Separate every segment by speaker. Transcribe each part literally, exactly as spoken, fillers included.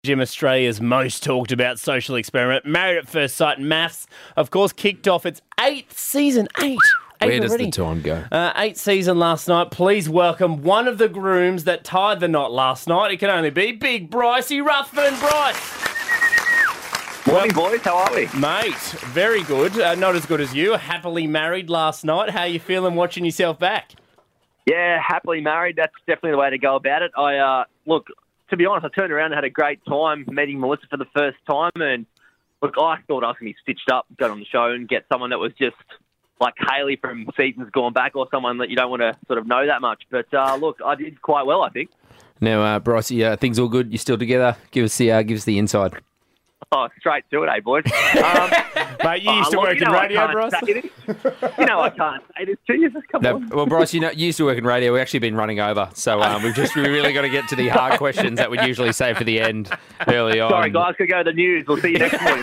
Speaker 1: Gym Australia's most talked about social experiment, Married at First Sight Maths, of course, kicked off its eighth season. Eight. Eight
Speaker 2: Where does
Speaker 1: already.
Speaker 2: the time go?
Speaker 1: Uh, eighth season last night. Please welcome one of the grooms that tied the knot last night. It can only be Big Brycey Ruthven. Bryce.
Speaker 3: Morning, boys. How are we?
Speaker 1: Mate, very good. Uh, not as good as you. Happily married last night. How you feeling watching yourself back?
Speaker 3: Yeah, happily married. That's definitely the way to go about it. I uh, look, to be honest, I turned around and had a great time meeting Melissa for the first time. And look, I thought I was going to be stitched up, go on the show and get someone that was just like Hayley from seasons gone back, or someone that you don't want to sort of know that much. But uh, look, I did quite well, I think.
Speaker 2: Now, uh, Brycey, uh, things all good? You still together? Give us the uh, give us the inside.
Speaker 3: Oh, straight to it, eh, boys? Um,
Speaker 1: Mate, you used to
Speaker 3: oh,
Speaker 1: work
Speaker 3: look, you
Speaker 1: in
Speaker 3: know
Speaker 1: radio,
Speaker 3: I
Speaker 1: Bryce.
Speaker 3: can't say this. You know I can't say this to you. Come
Speaker 2: No,
Speaker 3: on.
Speaker 2: well, Bryce, you know, you used to work in radio. We've actually been running over, so um, we've just we really got to get to the hard questions that we'd usually say for the end early on.
Speaker 3: Sorry, guys. Could go to the news. We'll see you next week.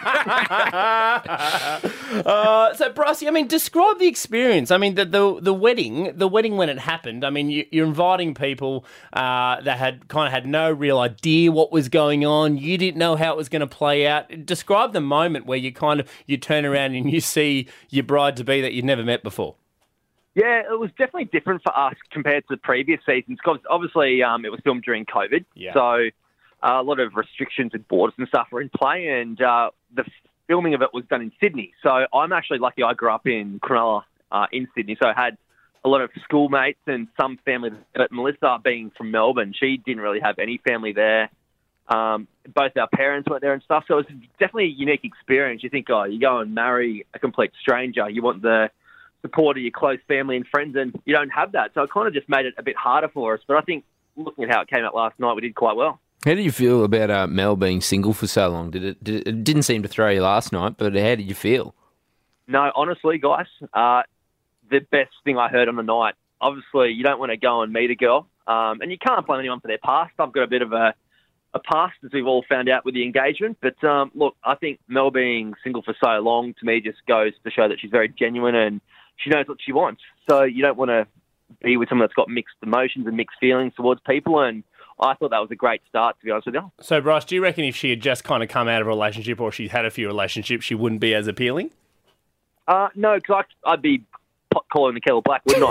Speaker 1: uh, so, Bryce, I mean, describe the experience. I mean, the the, the wedding, the wedding when it happened. I mean, you, you're inviting people uh, that had kind of had no real idea what was going on. You didn't know how it was going to play out. Describe the moment where you kind of you turn around and you see your bride to be that you'd never met before.
Speaker 3: Yeah, it was definitely different for us compared to the previous seasons because obviously um, it was filmed during COVID,
Speaker 1: Yeah.
Speaker 3: so uh, a lot of restrictions with borders and stuff were in play, and uh, the filming of it was done in Sydney. So I'm actually lucky I grew up in Cronulla uh, in Sydney, so I had a lot of schoolmates and some family. But Melissa, being from Melbourne, she didn't really have any family there. Um, both our parents went there and stuff, so it was definitely a unique experience. You think, oh, you go and marry a complete stranger, you want the support of your close family and friends, and you don't have that. So it kind of just made it a bit harder for us. But I think looking at how it came out last night, we did quite well.
Speaker 2: How did you feel about uh, Mel being single for so long? Did it, did it? It didn't seem to throw you last night, but how did you feel?
Speaker 3: No, honestly, guys, uh, the best thing I heard on the night. Obviously, you don't want to go and meet a girl, um, and you can't blame anyone for their past. I've got a bit of a a past, as we've all found out with the engagement. But um, look, I think Mel being single for so long, to me, just goes to show that she's very genuine and she knows what she wants. So you don't want to be with someone that's got mixed emotions and mixed feelings towards people. And I thought that was a great start, to be honest with you.
Speaker 1: So, Bryce, do you reckon if she had just kind of come out of a relationship or she'd had a few relationships, she wouldn't be as appealing?
Speaker 3: Uh, no, because I'd be pot calling the kettle black, wouldn't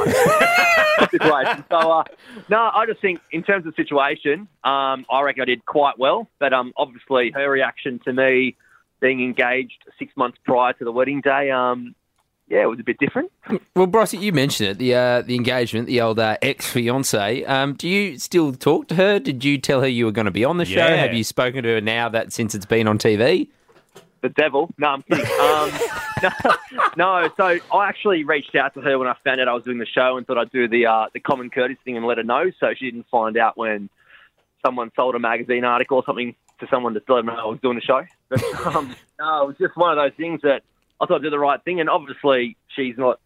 Speaker 3: I? Situation. So, uh, no, I just think in terms of the situation, um, I reckon I did quite well. But um, obviously, her reaction to me being engaged six months prior to the wedding day, um, yeah, it was a bit different.
Speaker 2: Well, Bryce, you mentioned it, the uh, the engagement, the old uh, ex-fiancée. Um, do you still talk to her? Did you tell her you were going to be on the show?
Speaker 1: Yeah.
Speaker 2: Have you spoken to her now that since it's been on T V?
Speaker 3: The devil. No, I'm kidding. Um, no, no, so I actually reached out to her when I found out I was doing the show and thought I'd do the uh, the common courtesy thing and let her know, so she didn't find out when someone sold a magazine article or something to someone to let them know I was doing the show. But um, no, it was just one of those things that I thought I'd do the right thing, and obviously she's not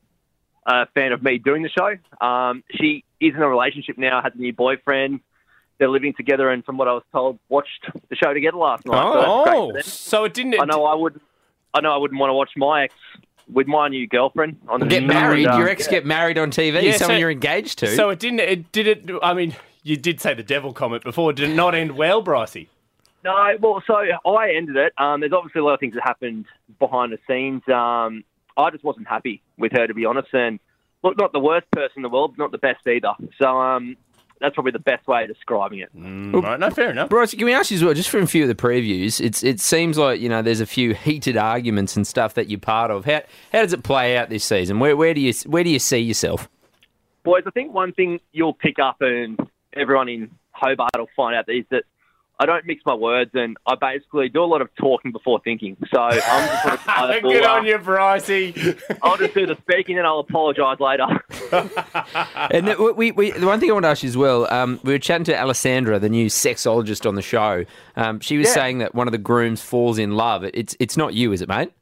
Speaker 3: a fan of me doing the show. Um, she is in a relationship now, has a new boyfriend. They're living together, and from what I was told, watched the show together last night. so, that's great
Speaker 1: Oh,
Speaker 3: for them.
Speaker 1: so it didn't...
Speaker 3: I know I wouldn't. I know I wouldn't want to watch my ex with my new girlfriend on the
Speaker 2: Get
Speaker 3: show,
Speaker 2: married?
Speaker 3: and, um,
Speaker 2: Your ex get married on T V?
Speaker 1: Yeah,
Speaker 2: Someone
Speaker 1: so-
Speaker 2: you're engaged to?
Speaker 1: So it didn't... It did it... I mean, you did say the devil comment before. Did it not end well, Brycey?
Speaker 3: No, well, so I ended it. Um, there's obviously a lot of things that happened behind the scenes. Um, I just wasn't happy with her, to be honest. And look, not the worst person in the world, but not the best either. So um, that's probably the best way of describing it.
Speaker 1: Mm, right, no, fair enough.
Speaker 2: Bryce, can we ask you as well, just from a few of the previews, it's it seems like, you know, there's a few heated arguments and stuff that you're part of. How how does it play out this season? Where where do you where do you see yourself?
Speaker 3: Boys, I think one thing you'll pick up, and everyone in Hobart will find out, is that I don't mix my words, and I basically do a lot of talking before thinking. So I'm just sort of, I will,
Speaker 1: Good
Speaker 3: uh,
Speaker 1: on you, Brycey.
Speaker 3: I'll just do the speaking, and I'll apologise later.
Speaker 2: And the, we, we, the one thing I want to ask you as well, um, we were chatting to Alessandra, the new sexologist on the show. Um, she was
Speaker 3: Yeah.
Speaker 2: saying that one of the grooms falls in love. It, it's it's not you, is it, mate?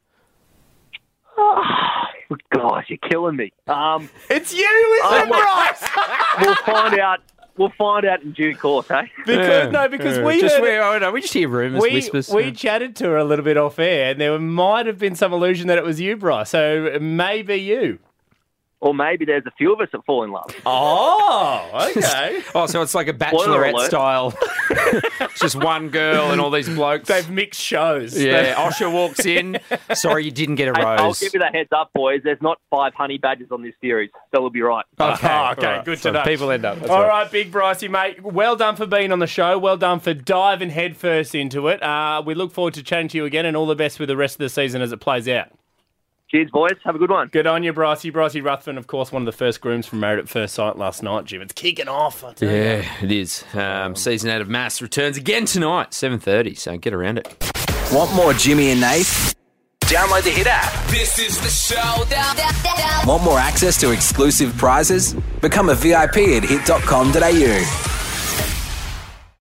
Speaker 3: Oh, gosh, you're killing me. Um,
Speaker 1: It's you, isn't it,
Speaker 3: look,
Speaker 1: Bryce?
Speaker 3: we'll find out. We'll find out in due course, eh?
Speaker 1: Because, no, because we
Speaker 2: just
Speaker 1: heard
Speaker 2: we, oh, no, we just hear rumours,
Speaker 1: we,
Speaker 2: whispers.
Speaker 1: we chatted to her a little bit off air, and there might have been some illusion that it was you, Bryce. So it may be you.
Speaker 3: Or maybe there's a few of us that fall in love.
Speaker 1: Oh, okay.
Speaker 2: Oh, so it's like a
Speaker 3: Spoiler
Speaker 2: bachelorette
Speaker 3: alert.
Speaker 2: style. It's just one girl and all these blokes.
Speaker 1: They've mixed shows.
Speaker 2: Yeah, Osher walks in. Sorry, you didn't get a
Speaker 3: Hey,
Speaker 2: rose.
Speaker 3: I'll give you that heads up, boys. There's not five honey badgers on this series, so we'll be right.
Speaker 2: Okay,
Speaker 1: Oh, okay,
Speaker 2: all right.
Speaker 1: good to
Speaker 2: So
Speaker 1: know.
Speaker 2: people end up. That's
Speaker 1: All
Speaker 2: right.
Speaker 1: right, Big Brycey, mate. Well done for being on the show. Well done for diving headfirst into it. Uh, we look forward to chatting to you again, and all the best with the rest of the season as it plays out.
Speaker 3: Cheers, boys. Have a good one.
Speaker 1: Good on you, Brycey. Brycey Ruthven, of course, one of the first grooms from Married at First Sight last night, Jim. It's kicking off. I tell you.
Speaker 2: Yeah, it is. Um, season eight of Mass returns again tonight, seven thirty, so get around it.
Speaker 4: Want more Jimmy and Nath? Download the Hit app.
Speaker 5: This is the show.
Speaker 4: Want more access to exclusive prizes? Become a V I P at hit dot com dot a u.